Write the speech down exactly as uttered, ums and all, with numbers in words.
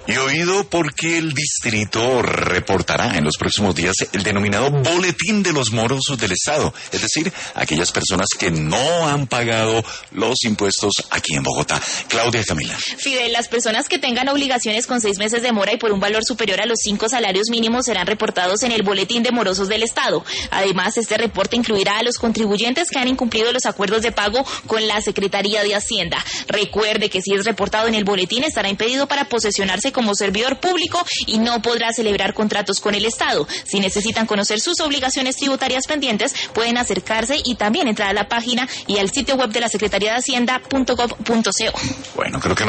Y oído porque el distrito reportará en los próximos días el denominado Boletín de los Morosos del Estado, es decir, aquellas personas que no han pagado los impuestos aquí en Bogotá. Claudia y Camila. Fidel, las personas que tengan obligaciones con seis meses de mora y por un valor superior a los cinco salarios mínimos serán reportados en el Boletín de Morosos del Estado. Además, este reporte incluirá a los contribuyentes que han incumplido los acuerdos de pago con la Secretaría de Hacienda. Recuerde que si es reportado en el boletín estará impedido para posesionarse como servidor público y no podrá celebrar contratos con el Estado. Si necesitan conocer sus obligaciones tributarias pendientes, pueden acercarse y también entrar a la página y al sitio web de la Secretaría de Hacienda punto gov punto co. Bueno, creo que